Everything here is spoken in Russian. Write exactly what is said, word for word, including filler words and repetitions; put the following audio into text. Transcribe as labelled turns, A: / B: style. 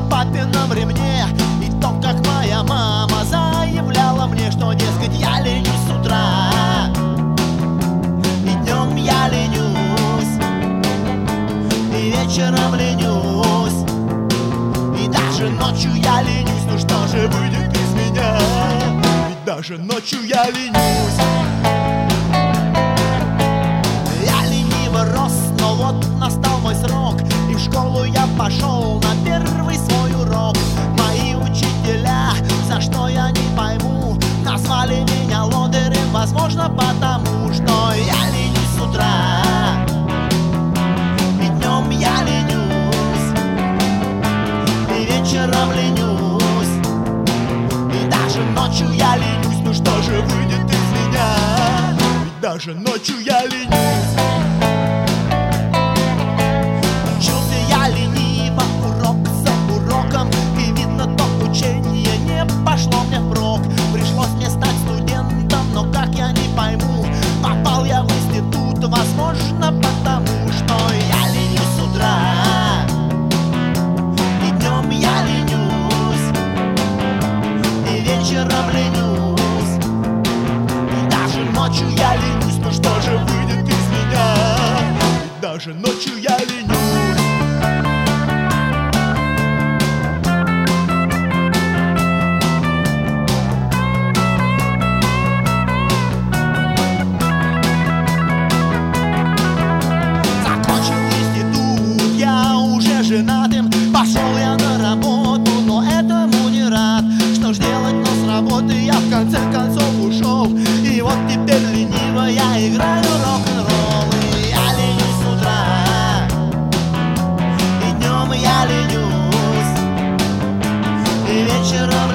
A: папином ремне. И то, как моя мама заявляла мне, что, дескать, я ленюсь с утра, и днем я ленюсь, и вечером ленюсь, и даже ночью я ленюсь. Ну что же выйдет из меня? Ведь даже ночью я ленюсь. Я лениво рос, но вот настал мой срок, и в школу я пошел на первый свой урок. Мои учителя, за что я не пойму, назвали меня лодырем, возможно, потому что я ленюсь с утра, и днем я ленюсь, и вечером ленюсь, и даже ночью я ленюсь. Ну что же выйдет из меня? Ведь даже ночью я ленюсь. Учился я лениво, урок за уроком, и видно, то учение не пошло мне впрок. Пришлось мне стать студентом, но как я не пойму, попал я в институт, возможно, потому что я ленюсь с утра, и днем я ленюсь, и вечером ленюсь, и даже ночью я ленюсь. Ну что же выйдет из меня? Ведь даже ночью я ленюсь. Женатым пошел я на работу, но этому не рад. Что ж делать, но с работы я в конце концов ушел, и вот теперь лениво я играю рок-н-ролл. И я ленюсь с утра, и днем я ленюсь, и вечером